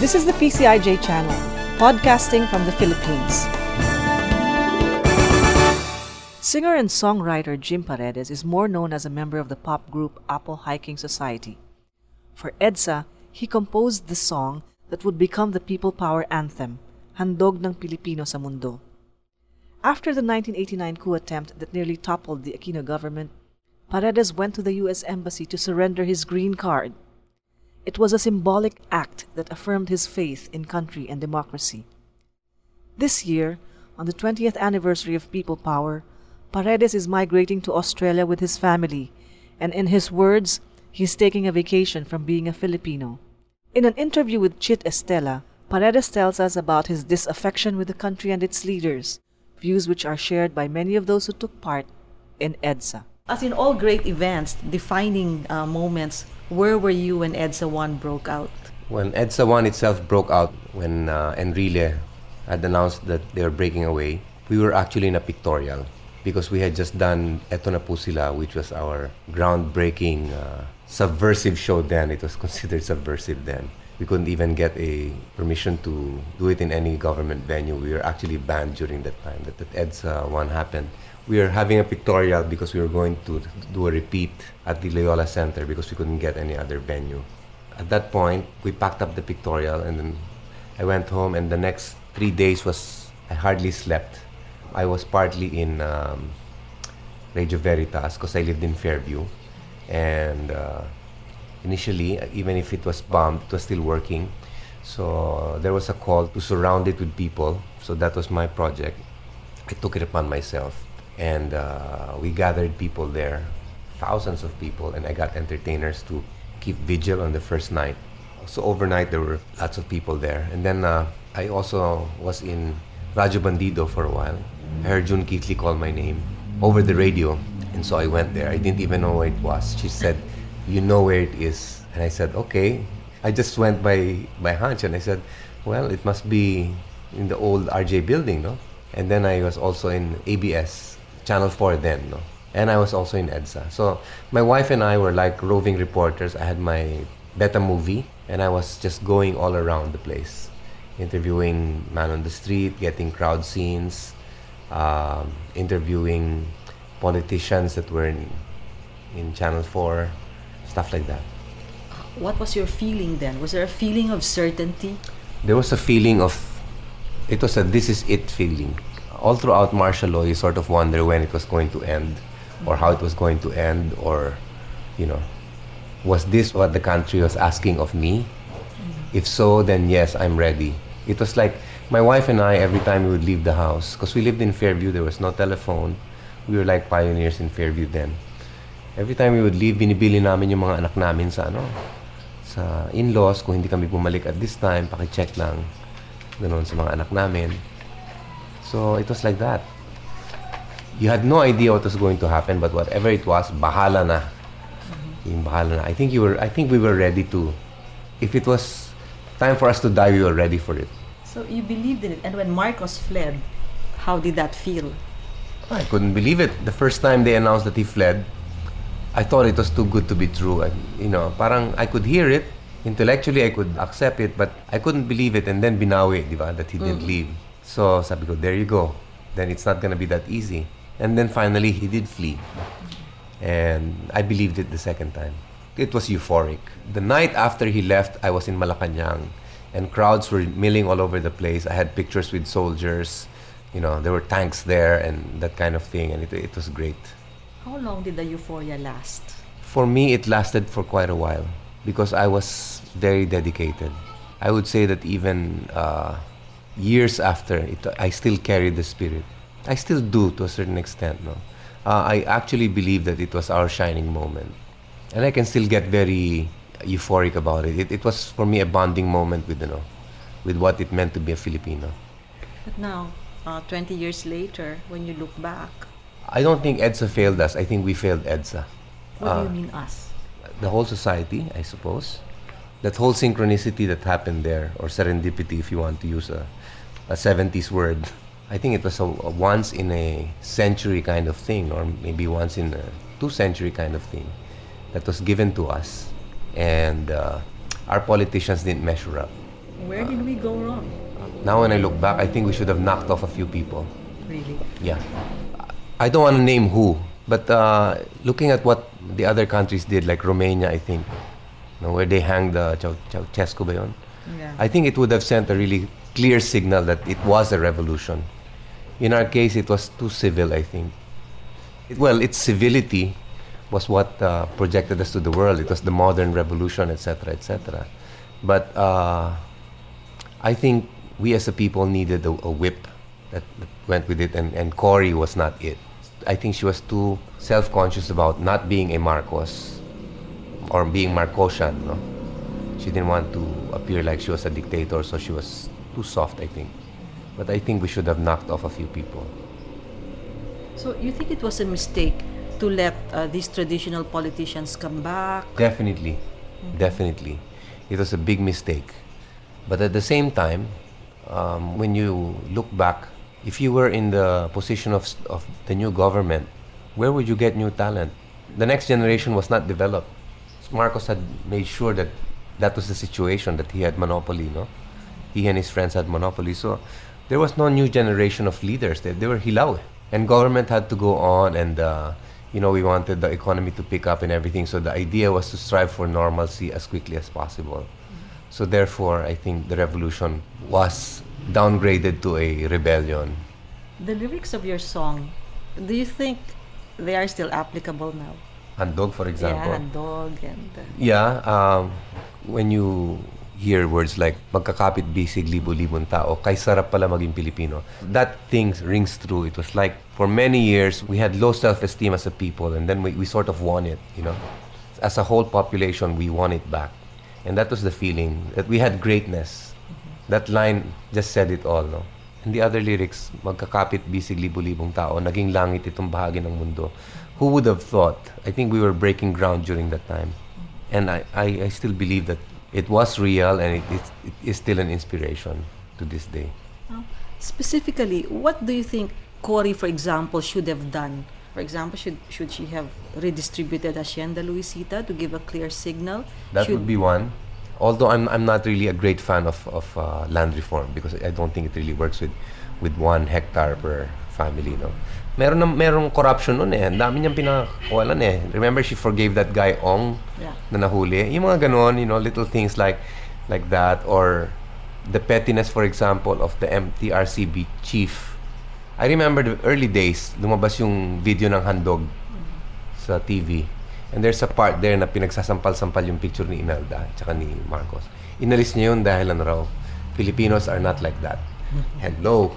This is the PCIJ channel, podcasting from the Philippines. Singer and songwriter Jim Paredes is more known as a member of the pop group Apple Hiking Society. For EDSA, he composed the song that would become the people power anthem, Handog ng Pilipino sa Mundo. After the 1989 coup attempt that nearly toppled the Aquino government, Paredes went to the U.S. Embassy to surrender his green card. It was a symbolic act that affirmed his faith in country and democracy. This year, on the 20th anniversary of People Power, Paredes is migrating to Australia with his family, and in his words, he's taking a vacation from being a Filipino. In an interview with Chit Estela, Paredes tells us about his disaffection with the country and its leaders, views which are shared by many of those who took part in EDSA. As in all great events, defining moments, where were you when EDSA 1 broke out? When EDSA 1 itself broke out, when Enrile had announced that they were breaking away, we were actually in a pictorial because we had just done Eto Na Po Sila, which was our groundbreaking subversive show then. It was considered subversive then. We couldn't even get a permission to do it in any government venue. We were actually banned during that time that EDSA 1 happened. We were having a pictorial because we were going to do a repeat at the Loyola Center because we couldn't get any other venue. At that point, we packed up the pictorial and then I went home, and the next 3 days I hardly slept. I was partly in Radio Veritas because I lived in Fairview, and initially, even if it was bombed, it was still working. So there was a call to surround it with people. So that was my project. I took it upon myself. And we gathered people there, thousands of people, and I got entertainers to keep vigil on the first night. So overnight, there were lots of people there. And then I also was in Radyo Bandido for a while. I heard June Kitli call my name over the radio. And so I went there. I didn't even know where it was. She said, "You know where it is?" And I said, "Okay." I just went by hunch, and I said, "Well, it must be in the old RJ building, no?" And then I was also in ABS, Channel 4 then, no? And I was also in EDSA. So my wife and I were like roving reporters. I had my beta movie, and I was just going all around the place, interviewing man on the street, getting crowd scenes, interviewing politicians that were in Channel 4, stuff like that. What was your feeling then? Was there a feeling of certainty? There was a feeling of, it was a this is it feeling. All throughout martial law, you sort of wonder when it was going to end, or how it was going to end, or, was this what the country was asking of me? If so, then yes, I'm ready. It was like my wife and I, every time we would leave the house, because we lived in Fairview, there was no telephone. We were like pioneers in Fairview then. Every time we would leave, binibili namin yung mga anak namin sa in-laws. Kung hindi kami bumalik at this time, pakicheck lang ganun sa mga anak namin. So it was like that. You had no idea what was going to happen, but whatever it was, bahala na. Yung bahala na. I think we were ready to. If it was time for us to die, we were ready for it. So you believed in it. And when Marcos fled, how did that feel? I couldn't believe it. The first time they announced that he fled, I thought it was too good to be true. And, parang I could hear it. Intellectually, I could accept it, but I couldn't believe it. And then binawi, di ba, that he didn't leave. So sabi ko, there you go. Then it's not gonna be that easy. And then finally, he did flee. And I believed it the second time. It was euphoric. The night after he left, I was in Malacanang, and crowds were milling all over the place. I had pictures with soldiers. There were tanks there and that kind of thing, and it was great. How long did the euphoria last? For me, it lasted for quite a while because I was very dedicated. I would say that even years after it, I still carried the spirit. I still do to a certain extent, no? I actually believe that it was our shining moment. And I can still get very euphoric about it. It was, for me, a bonding moment with what it meant to be a Filipino. But now, 20 years later, when you look back... I don't think EDSA failed us. I think we failed EDSA. What do you mean us? The whole society, I suppose. That whole synchronicity that happened there, or serendipity if you want to use a 70s word. I think it was a once in a century kind of thing, or maybe once in a 2-century kind of thing that was given to us. And our politicians didn't measure up. Where did we go wrong? Now when I look back, I think we should have knocked off a few people. Really? Yeah. I don't want to name who, but looking at what the other countries did, like Romania, I think, where they hanged Ceausescu ba yun? Yeah. I think it would have sent a really clear signal that it was a revolution. In our case, it was too civil, I think. Its civility was what projected us to the world. It was the modern revolution, etc., etc. But I think we as a people needed a whip that went with it, and Cory was not it. I think she was too self-conscious about not being a Marcos or being Marcosian, no? She didn't want to appear like she was a dictator, so she was too soft, I think. But I think we should have knocked off a few people. So you think it was a mistake to let these traditional politicians come back? Definitely. Definitely. It was a big mistake. But at the same time, when you look back, if you were in the position of the new government, where would you get new talent? The next generation was not developed. Marcos had made sure that that was the situation, that he had monopoly, no? He and his friends had monopoly. So there was no new generation of leaders. They were hilaw. And government had to go on, and we wanted the economy to pick up and everything. So the idea was to strive for normalcy as quickly as possible. So therefore, I think the revolution was downgraded to a rebellion. The lyrics of your song, do you think they are still applicable now? Handog, for example. Yeah, handog and... Yeah, when you hear words like magkakapit bisig libo-libong tao, kay sarap pala maging Pilipino, that thing rings true. It was like, for many years, we had low self-esteem as a people, and then we sort of won it, As a whole population, we won it back. And that was the feeling, that we had greatness. That line just said it all, no? And the other lyrics, magkakapit bisig libo-libong tao, naging langit itong bahagi ng mundo. Who would have thought? I think we were breaking ground during that time. And I still believe that it was real, and it is still an inspiration to this day. Specifically, what do you think Cory, for example, should have done? For example, should she have redistributed Hacienda Luisita to give a clear signal? That would be one. Although I'm not really a great fan of land reform, because I don't think it really works with 1 hectare per family, no? Merong corruption nun eh. Ang dami niyang pinakawalan eh. Remember, she forgave that guy Ong na nahuli. Yung mga ganon, little things like that, or the pettiness, for example, of the MTRCB chief. I remember the early days, lumabas yung video ng handog sa TV. And there's a part there na pinagsasampal-sampal yung picture ni Imelda tsaka ni Marcos. Inalis niya yun dahil raw, Filipinos are not like that. Hello,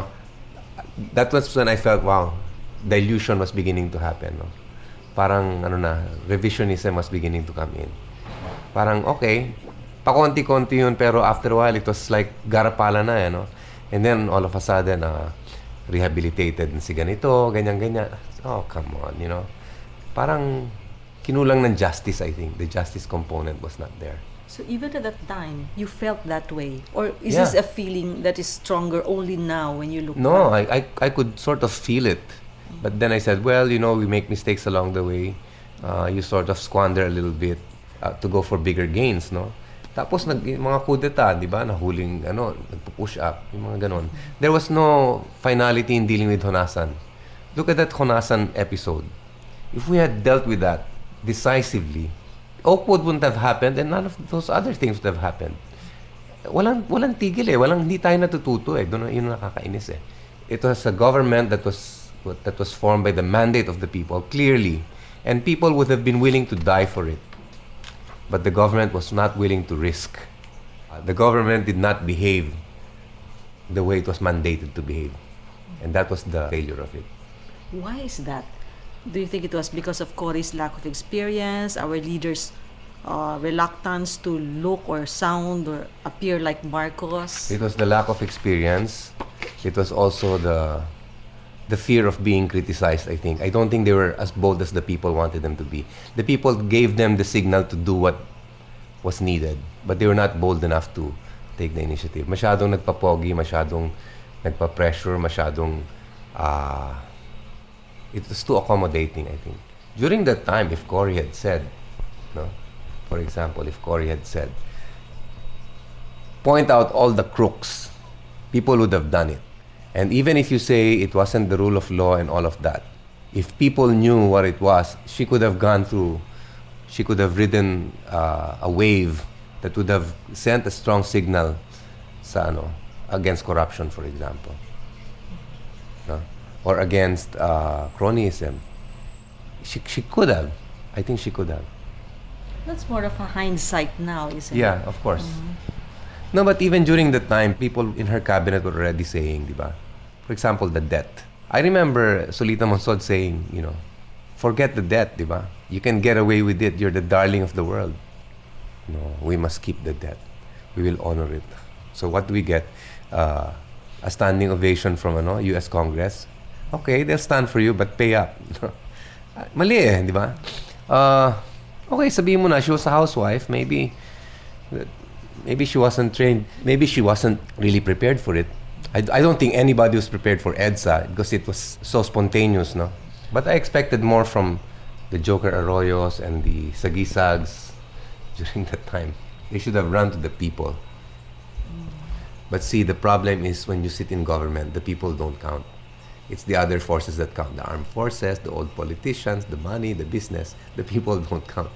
that was when I felt, wow, dilution was beginning to happen, no? Parang, revisionism was beginning to come in. Parang, okay, pakonti-konti yun, pero after a while, it was like garapala na, no? And then, all of a sudden, rehabilitated si ganito, ganyan-ganyan. Oh, come on, Parang, kinulang ng justice, I think. The justice component was not there. So even at that time, you felt that way? Or is this a feeling that is stronger only now when you look back? I could sort of feel it. But then I said, well, we make mistakes along the way. You sort of squander a little bit to go for bigger gains, no? Tapos mga kudeta, di ba? Nahuling, nagpo-push up, yung mga ganon. There was no finality in dealing with Honasan. Look at that Honasan episode. If we had dealt with that decisively, Oakwood wouldn't have happened, and none of those other things would have happened. Walang tigil eh. Hindi tayo natututo eh. Doon yun nakakainis eh. It was a government that was formed by the mandate of the people, clearly. And people would have been willing to die for it. But the government was not willing to risk. The government did not behave the way it was mandated to behave. And that was the failure of it. Why is that? Do you think it was because of Cory's lack of experience, our leaders' reluctance to look or sound or appear like Marcos? It was the lack of experience. It was also the fear of being criticized, I think. I don't think they were as bold as the people wanted them to be. The people gave them the signal to do what was needed, but they were not bold enough to take the initiative. Masyadong nagpapogi, masyadong nagpa-pressure, masyadong... it was too accommodating, I think. During that time, if Cory had said, for example, if Cory had said, point out all the crooks, people would have done it. And even if you say it wasn't the rule of law and all of that, if people knew what it was, she could have ridden a wave that would have sent a strong signal sa against corruption, for example. No? Or against cronyism. She could have. I think she could have. That's more of a hindsight now, isn't it? Yeah, of course. No, but even during the time, people in her cabinet were already saying, di ba? For example, the debt. I remember Solita Monsod saying, forget the debt, di ba? You can get away with it. You're the darling of the world. No, we must keep the debt. We will honor it. So what do we get? A standing ovation from U.S. Congress. Okay, they'll stand for you, but pay up. Mali di ba? Okay, sabihin mo na, she was a housewife. Maybe she wasn't trained. Maybe she wasn't really prepared for it. I don't think anybody was prepared for EDSA because it was so spontaneous, no? But I expected more from the Joker Arroyos and the Sagisags during that time. They should have run to the people. But see, the problem is when you sit in government, the people don't count. It's the other forces that count. The armed forces, the old politicians, the money, the business. The people don't count.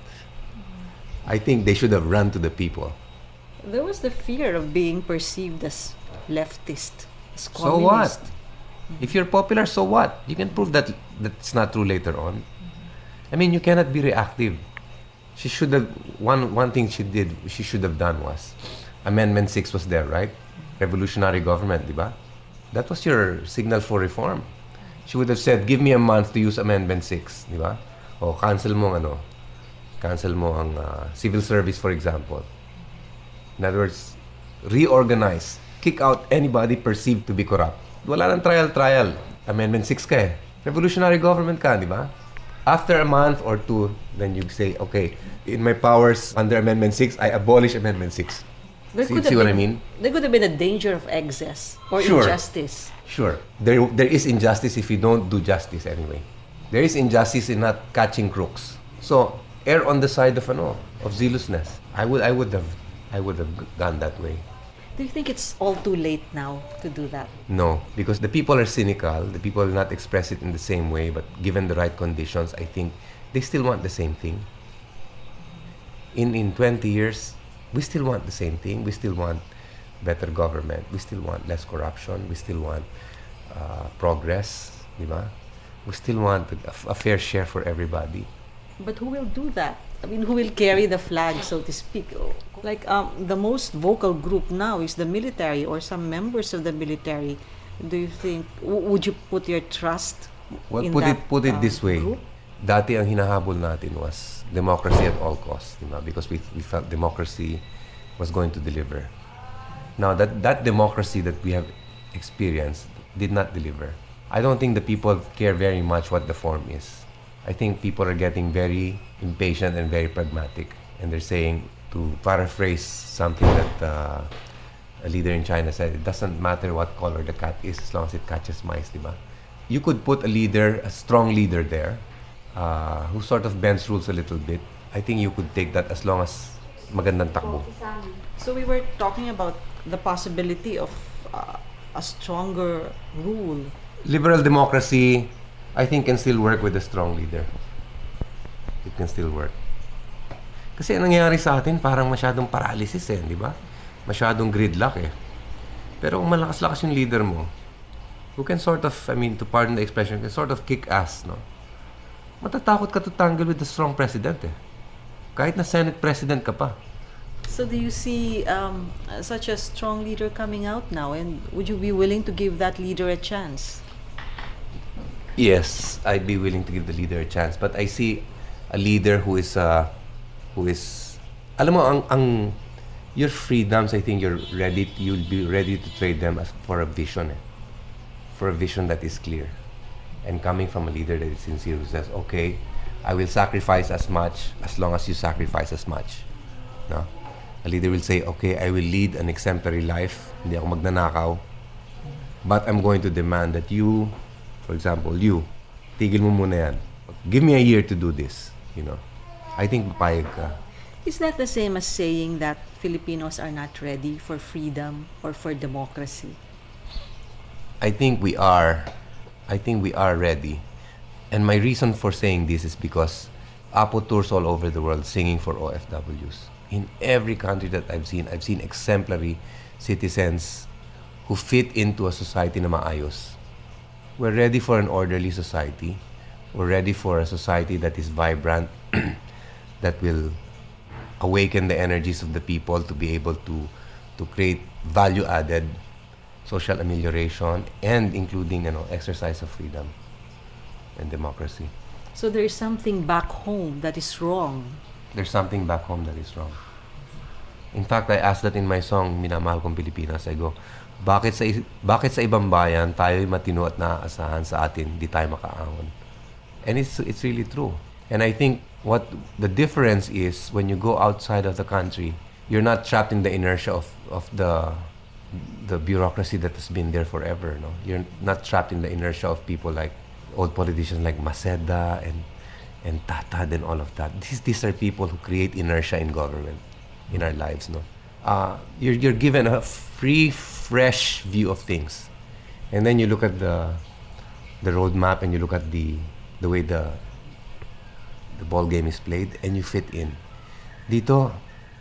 I think they should have run to the people. There was the fear of being perceived as leftist, as So communist. what? If you're popular, so what? You can prove that that's not true later on. I mean, you cannot be reactive. She should have, one thing she should have done was, Amendment 6 was there, right? Revolutionary government, di ba? That was your signal for reform. She would have said, give me a month to use Amendment 6, di ba? O cancel mo ang civil service, for example. In other words, reorganize, kick out anybody perceived to be corrupt. Wala nang trial. Amendment 6 ka eh. Revolutionary government ka, di ba? After a month or two, then you say, okay, in my powers under Amendment 6, I abolish Amendment 6. See what I mean? There could have been a danger of excess or Sure. injustice. Sure. There is injustice if you don't do justice anyway. There is injustice in not catching crooks. So, err on the side of zealousness. I would have gone that way. Do you think it's all too late now to do that? No, because the people are cynical. The people will not express it in the same way, but given the right conditions, I think they still want the same thing. In 20 years, we still want the same thing. We still want better government. We still want less corruption. We still want progress, di ba? We still want a fair share for everybody. But who will do that? I mean, who will carry the flag, so to speak? Like, the most vocal group now is the military or some members of the military. Do you think, would you put your trust Well, in put it this way. group? Dati ang hinahabol natin was democracy at all costs, di ba? Because we felt democracy was going to deliver. Now, that democracy that we have experienced did not deliver. I don't think the people care very much what the form is. I think people are getting very impatient and very pragmatic. And they're saying, to paraphrase something that a leader in China said, it doesn't matter what color the cat is as long as it catches mice, di ba? You could put a strong leader there, who sort of bends rules a little bit. I think you could take that as long as magandang takbo. So we were talking about the possibility of a stronger rule. Liberal democracy, I think, can still work with a strong leader. It can still work. Kasi ang nangyayari sa atin, parang masyadong paralysis di ba? Masyadong gridlock Pero kung malakas-lakas yung leader mo, who can sort of, to pardon the expression, can sort of kick ass, no? Matatakot ka to tangle with a strong president Kahit na Senate President ka pa. So do you see such a strong leader coming out now, and would you be willing to give that leader a chance? Yes, I'd be willing to give the leader a chance, but I see a leader who is alam mo ang your freedoms, I think you'll be ready to trade them for a vision for a vision that is clear, and coming from a leader that is sincere, who says, okay, I will sacrifice as much as long as you sacrifice as much. No? A leader will say, okay, I will lead an exemplary life, hindi ako magnanakaw, but I'm going to demand that you, for example, tigil mo muna yan. Give me a year to do this, I think papayag ka. Is that the same as saying that Filipinos are not ready for freedom or for democracy? I think we are. I think we are ready. And my reason for saying this is because Apo tours all over the world singing for OFWs. In every country that I've seen exemplary citizens who fit into a society na maayos. We're ready for an orderly society. We're ready for a society that is vibrant, that will awaken the energies of the people to be able to create value-added social amelioration and including exercise of freedom and democracy. So there is something back home that is wrong. There's something back home that is wrong. In fact, I asked that in my song, Minamahal Kong Pilipinas. I go, bakit sa ibang bayan tayo'y matino at naaasahan sa atin, di tayo makaahon? And it's really true. And I think what the difference is when you go outside of the country, you're not trapped in the inertia of the bureaucracy that has been there forever. No, you're not trapped in the inertia of people like old politicians like Maceda and Tatad and all of that. These are people who create inertia in government, in our lives. No, you're given a free, fresh view of things, and then you look at the roadmap and you look at the way the ball game is played, and you fit in. Dito,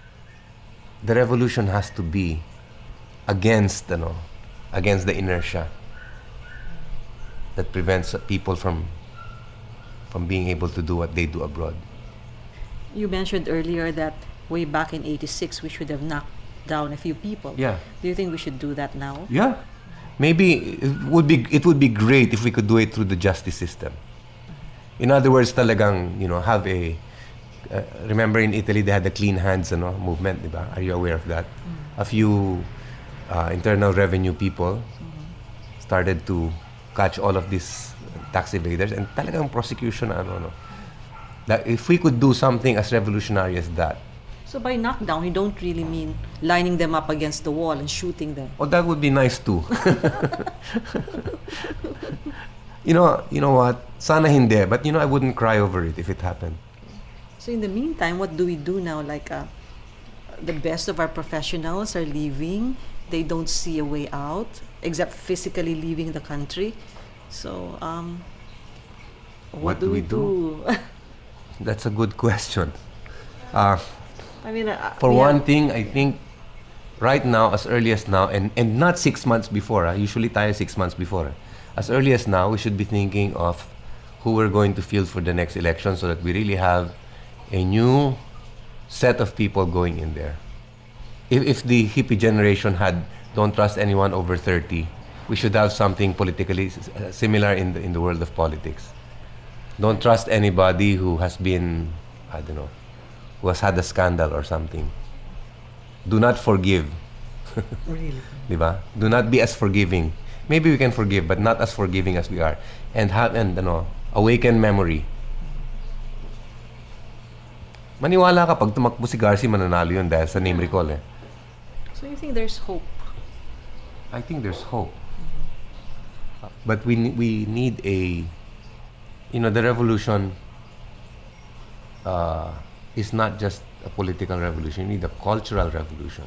the revolution has to be against the inertia that prevents people from being able to do what they do abroad. You mentioned earlier that way back in '86 we should have knocked down a few people. Yeah. Do you think we should do that now? Yeah. Maybe it would be great if we could do it through the justice system. In other words, talagang, have a remember in Italy they had the clean hands movement, diba? Are you aware of that? A few internal revenue people started to catch all of these tax evaders, and talagang prosecution that if we could do something as revolutionary as that. So by knockdown, you don't really mean lining them up against the wall and shooting them. Oh, that would be nice too. You know what? Sana hindi, but I wouldn't cry over it if it happened. So in the meantime, what do we do now? Like the best of our professionals are leaving. They don't see a way out except physically leaving the country. So what do we do? That's a good question. I mean, for one thing, I think right now, as early as now, and not 6 months before, usually tayo 6 months before. As early as now, we should be thinking of who we're going to field for the next election so that we really have a new set of people going in there. If the hippie generation had don't trust anyone over 30, we should have something politically similar in the world of politics. Don't trust anybody who has been, I don't know, who has had a scandal or something. Do not forgive. really? Diba? Do not be as forgiving. Maybe we can forgive, but not as forgiving as we are. And awaken memory. Maniwala ka, pag tumakbo si Garci, mananalo yun dahil sa name recall eh. So you think there's hope? I think there's hope. But we need the revolution is not just a political revolution. You need a cultural revolution.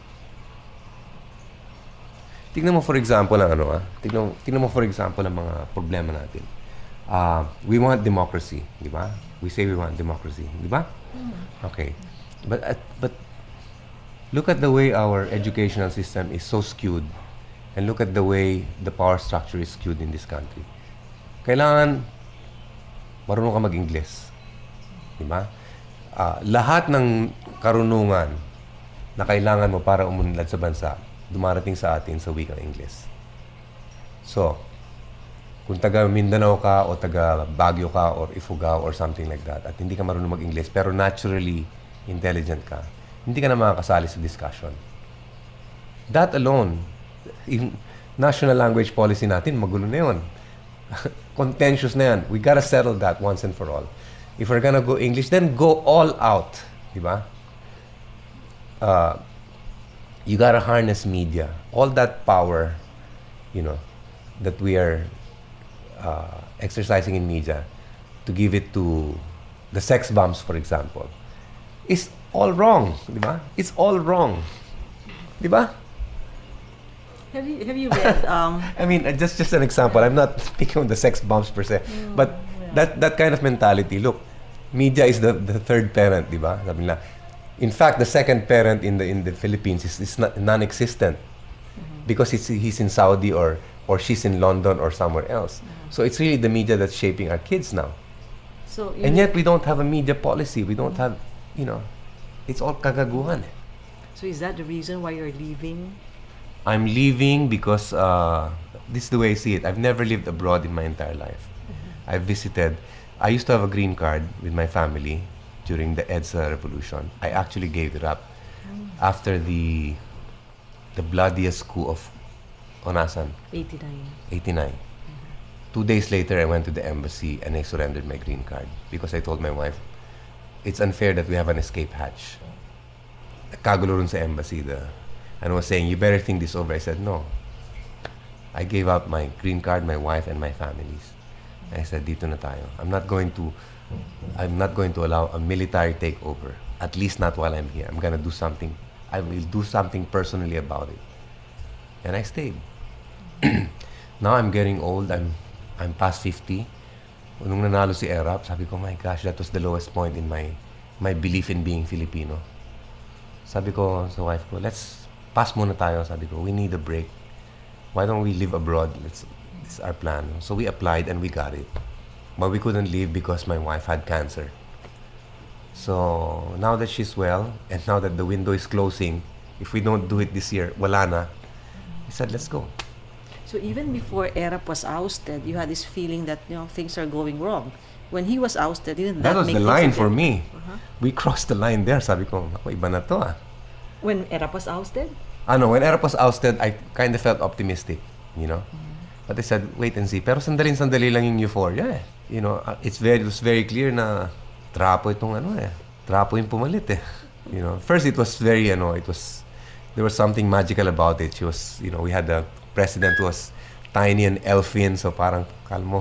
Tignan mo for example tignan mo for example ang mga problema natin. We want democracy, di ba? We say we want democracy, di ba? Okay. But look at the way our educational system is so skewed, and look at the way the power structure is skewed in this country. Kailangan marunong ka mag-Ingles. Di ba? Lahat ng karunungan na kailangan mo para umunlad sa bansa, dumarating sa atin sa wikang Ingles. So, kung taga Mindanao ka o taga Baguio ka or Ifugao or something like that, at hindi ka marunong mag-Ingles pero naturally intelligent ka, hindi ka na makakasali sa discussion. That alone, yung national language policy natin, magulo na yun. Contentious na yan. We gotta settle that once and for all. If we're gonna go English, then go all out. Diba? You gotta harness media. All that power, that we are exercising in media, to give it to the sex bombs, for example. is all wrong, di ba? It's all wrong. Di ba? Have you read I mean, just an example. I'm not speaking on the sex bombs per se, but that kind of mentality. Look, media is the third parent, di ba? Sabi nila. In fact, the second parent in the Philippines is not non-existent because he's in Saudi or she's in London or somewhere else. So it's really the media that's shaping our kids now. so And yet we don't have a media policy. We don't have, it's all kagaguhan. so is that the reason why you're leaving? I'm leaving because this is the way I see it. I've never lived abroad in my entire life. I've visited. I used to have a green card with my family during the EDSA revolution. I actually gave it up after the bloodiest coup of Onasan, 89. 89. 2 days later, I went to the embassy and I surrendered my green card because I told my wife, it's unfair that we have an escape hatch. Kagulo rin sa embassy, and I was saying, you better think this over. I said, no. I gave up my green card, my wife, and my families. I said, dito na tayo. I'm not going to allow a military takeover. At least not while I'm here. I'm gonna do something. I will do something personally about it. And I stayed. Now I'm getting old. I'm past 50. Nung nanalo si Erap, sabi ko, my gosh, that was the lowest point in my belief in being Filipino. Sabi ko sa wife ko, let's pass muna tayo. Sabi ko, we need a break. Why don't we live abroad? This is our plan. So we applied and we got it. But we couldn't leave because my wife had cancer. So now that she's well, and now that the window is closing, if we don't do it this year, wala na. We said, let's go. So even before Erap was ousted, you had this feeling that things are going wrong. When he was ousted, didn't that That was make the things line a for bit- me. We crossed the line there. Sabi ko, ako, iba na to ah. When Erap was ousted? When Erap was ousted, I kind of felt optimistic, But I said, wait and see. Pero sandali lang yung euphoria eh. It was very clear na trapo itong trapo yung pumalit eh. First it was very, there was something magical about it. She was, we had a president who was tiny and elfin, so parang kalmo,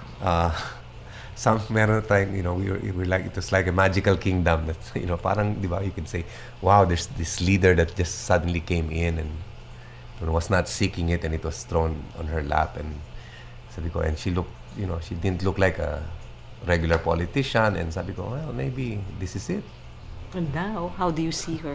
meron tayong, we were like, it was like a magical kingdom that, parang, di ba, you can say, wow, there's this leader that just suddenly came in and was not seeking it, and it was thrown on her lap, and sabi ko, and she looked, she didn't look like a regular politician, and sabi ko, well, maybe this is it. And now, how do you see her?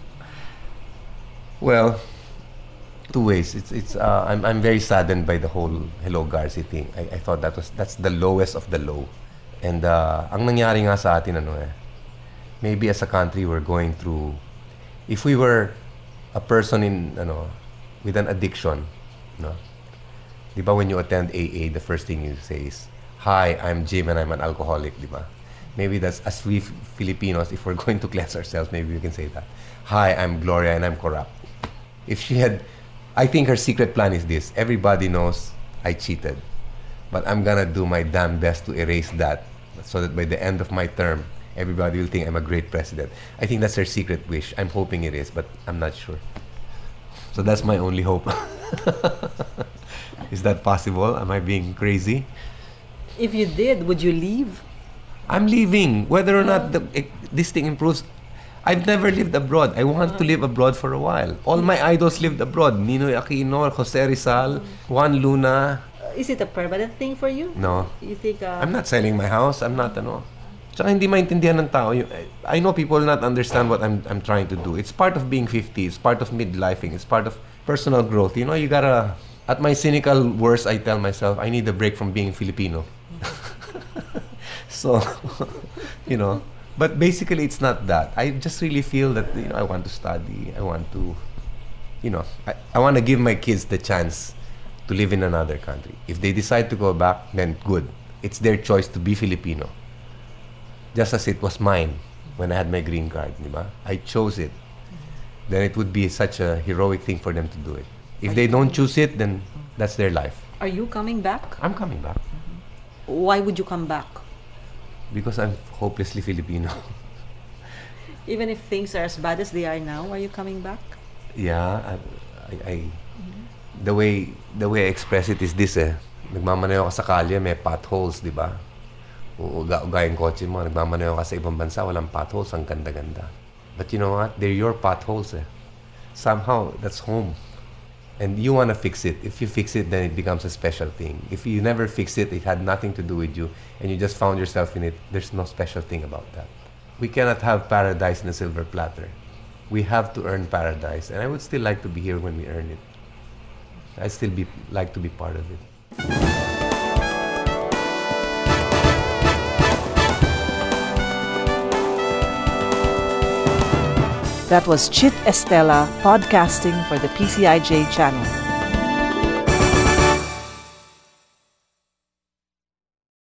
Well, two ways. I'm very saddened by the whole Hello Garci thing. I thought that's the lowest of the low. And ang nangyari nga sa atin maybe as a country we're going through, if we were a person in with an addiction, di ba, when you attend AA, the first thing you say is, hi, I'm Jim and I'm an alcoholic, di ba? Maybe that's, as we Filipinos, if we're going to cleanse ourselves, maybe we can say that. Hi, I'm Gloria and I'm corrupt. If she had, I think her secret plan is this: everybody knows I cheated, but I'm gonna do my damn best to erase that, so that by the end of my term, everybody will think I'm a great president. I think that's her secret wish. I'm hoping it is, but I'm not sure. So that's my only hope. Is that possible? Am I being crazy? If you did, would you leave? I'm leaving. Whether or not this thing improves, I've never lived abroad. I want to live abroad for a while. All my idols lived abroad. Ninoy Aquino, Jose Rizal, Juan Luna. Is it a permanent thing for you? No. You think? I'm not selling my house. I'm not Tsaka hindi maintindihan ng tao. I know people will not understand what I'm trying to do. It's part of being 50. It's part of midlifing. It's part of personal growth. You gotta... At my cynical worst, I tell myself, I need a break from being Filipino. So, but basically it's not that. I just really feel that, I want to study. I want to, I want to give my kids the chance to live in another country. If they decide to go back, then good. It's their choice to be Filipino. Just as it was mine when I had my green card, diba? I chose it. Then it would be such a heroic thing for them to do it. If they don't choose it, then that's their life. Are you coming back? I'm coming back. Why would you come back? Because I'm hopelessly Filipino. Even if things are as bad as they are now, are you coming back? Yeah, the way I express it is this Nagmamaneho ako sa kalye, may potholes, di ba? Uga-uga yung kotse mo, nagmamaneho ka sa ibang bansa, walang potholes, ang ganda-ganda. But you know what? They're your potholes eh. Somehow, that's home. And you want to fix it. If you fix it, then it becomes a special thing. If you never fix it, it had nothing to do with you, and you just found yourself in it, there's no special thing about that. We cannot have paradise in a silver platter. We have to earn paradise. And I would still like to be here when we earn it. I still like to be part of it. That was Chit Estela podcasting for the PCIJ channel.